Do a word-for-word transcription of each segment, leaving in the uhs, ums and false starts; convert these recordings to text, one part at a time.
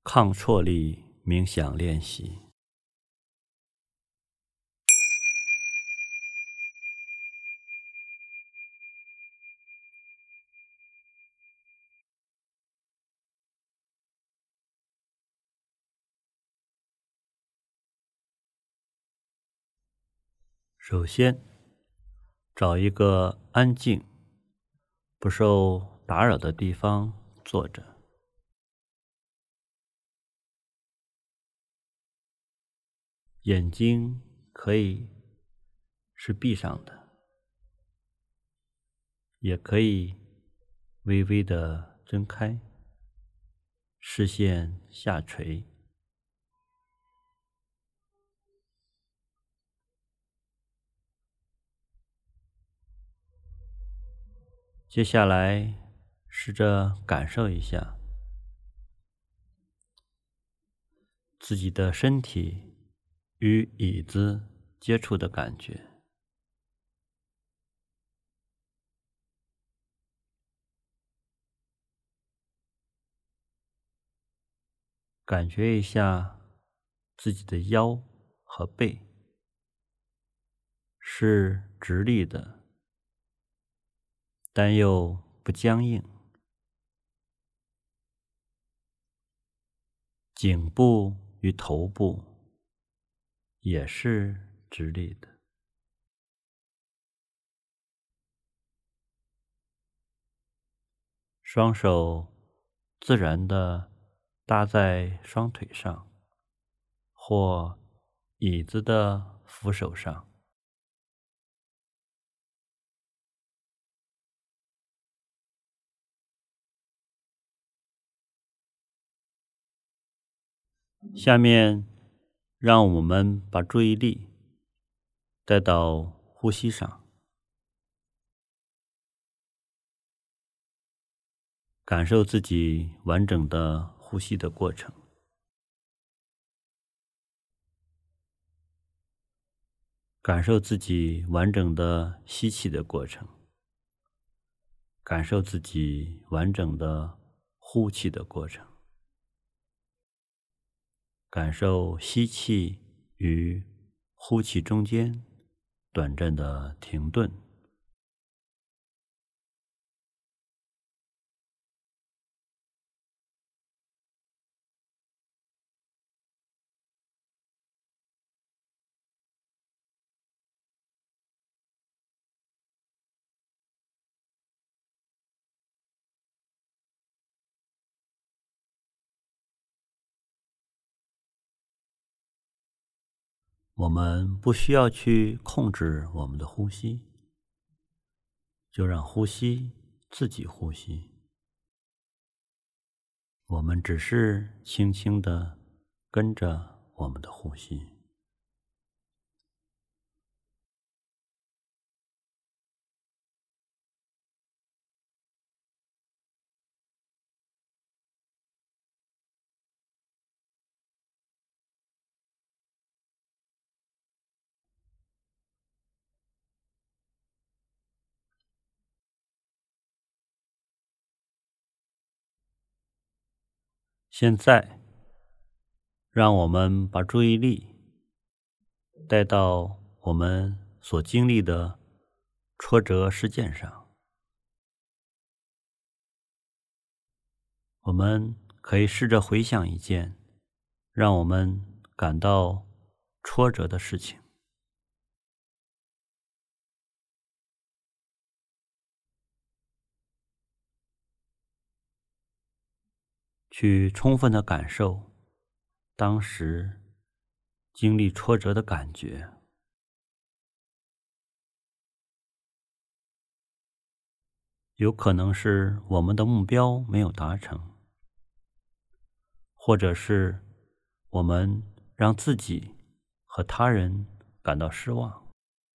抗挫力冥想练习。首先，找一个安静、不受打扰的地方坐着。眼睛可以是闭上的，也可以微微的睁开，视线下垂。接下来，试着感受一下自己的身体与椅子接触的感觉。感觉一下自己的腰和背是直立的，但又不僵硬。颈部与头部也是直立的。双手自然地搭在双腿上，或椅子的扶手上。下面，让我们把注意力带到呼吸上，感受自己完整的呼吸的过程。感受自己完整的吸气的过程，感受自己完整的呼气的过程，感受吸气与呼气中间短暂的停顿。我们不需要去控制我们的呼吸，就让呼吸自己呼吸。我们只是轻轻地跟着我们的呼吸。现在，让我们把注意力带到我们所经历的挫折事件上。我们可以试着回想一件让我们感到挫折的事情，去充分的感受当时经历挫折的感觉。有可能是我们的目标没有达成，或者是我们让自己和他人感到失望。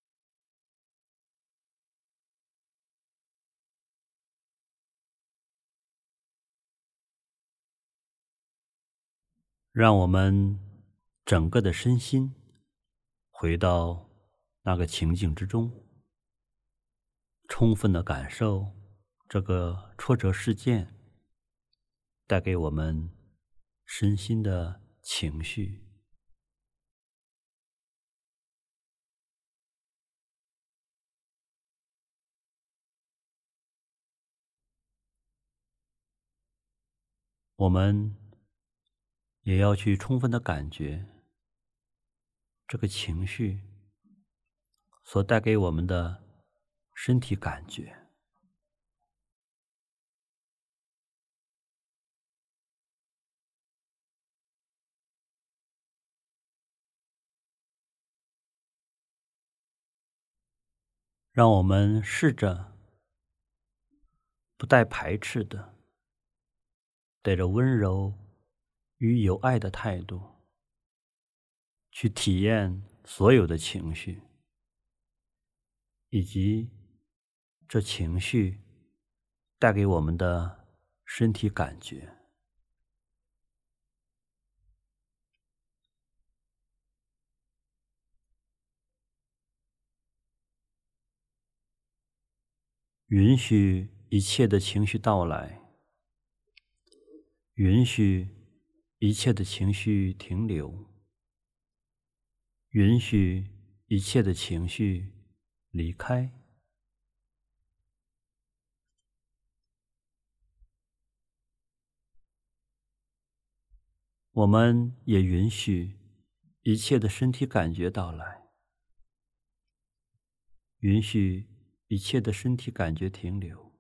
让我们整个的身心回到那个情境之中，充分的感受这个挫折事件带给我们身心的情绪。我们也要去充分的感觉这个情绪所带给我们的身体感觉。让我们试着不带排斥的，带着温柔与有爱的态度，去体验所有的情绪，以及这情绪带给我们的身体感觉。允许一切的情绪到来，允许一切的情绪停留，允许一切的情绪离开。我们也允许一切的身体感觉到来，允许一切的身体感觉停留，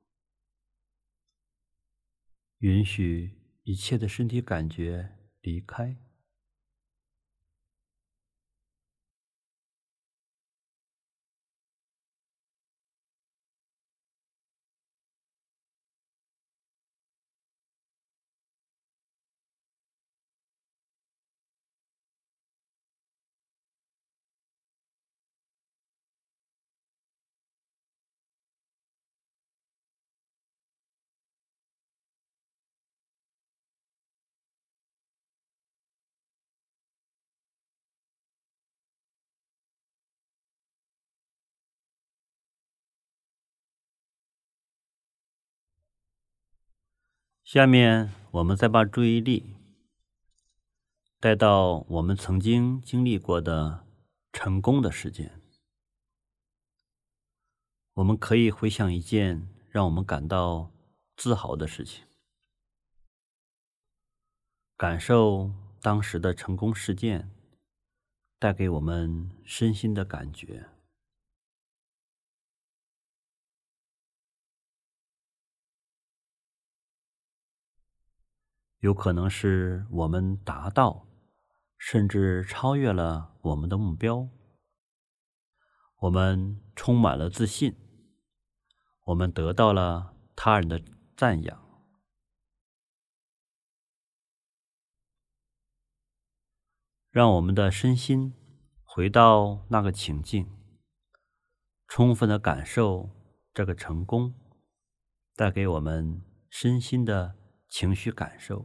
允许一切的身体感觉离开。下面我们再把注意力带到我们曾经经历过的成功的事件。我们可以回想一件让我们感到自豪的事情，感受当时的成功事件带给我们身心的感觉。有可能是我们达到甚至超越了我们的目标，我们充满了自信，我们得到了他人的赞扬。让我们的身心回到那个情境，充分的感受这个成功带给我们身心的情绪感受。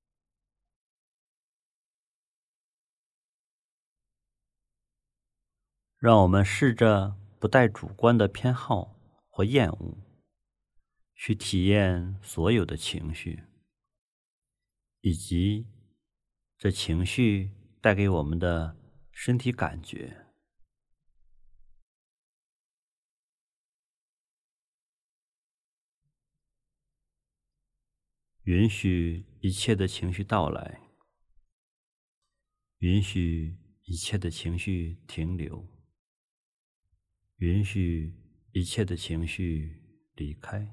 让我们试着不带主观的偏好或厌恶，去体验所有的情绪，以及这情绪带给我们的身体感觉。允许一切的情绪到来，允许一切的情绪停留，允许一切的情绪离开。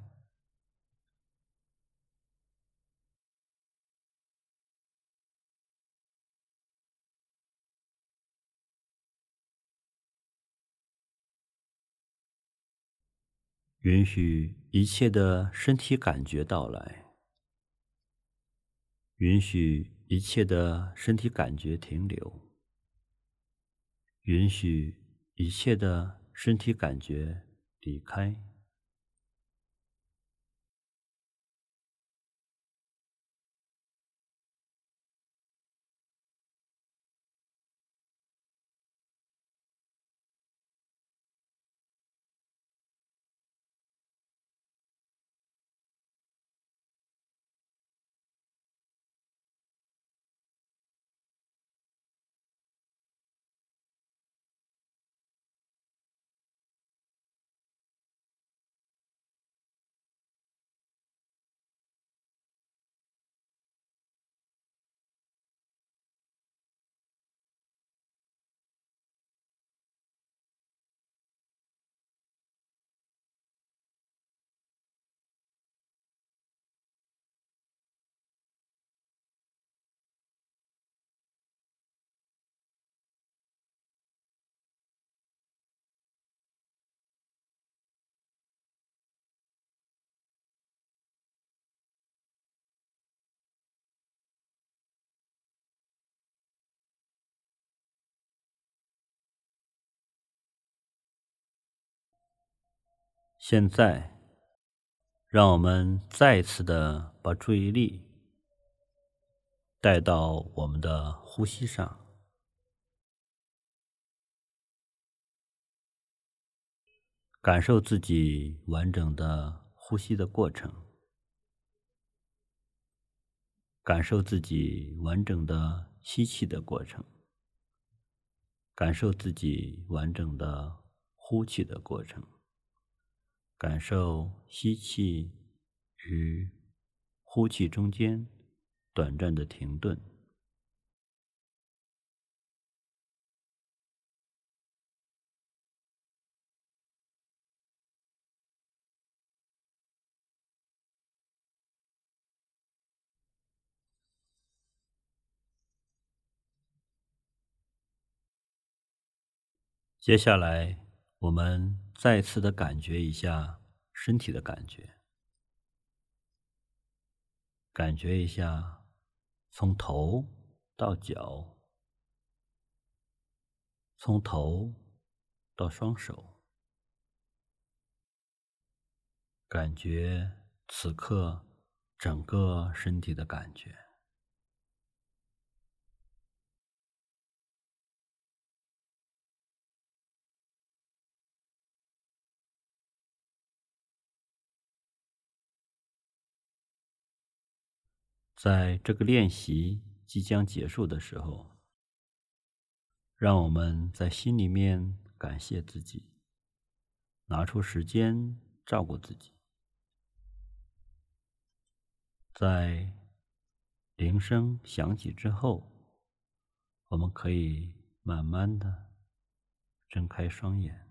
允许一切的身体感觉到来，允许一切的身体感觉停留，允许一切的身体感觉离开。 现在，让我们再次的把注意力带到我们的呼吸上，感受自己完整的呼吸的过程，感受自己完整的吸气的过程，感受自己完整的呼气的过程，感受吸气与呼气中间短暂的停顿。接下来，我们再次的感觉一下身体的感觉，感觉一下从头到脚，从头到双手，感觉此刻整个身体的感觉。在这个练习即将结束的时候，让我们在心里面感谢自己，拿出时间照顾自己。在铃声响起之后，我们可以慢慢的睁开双眼。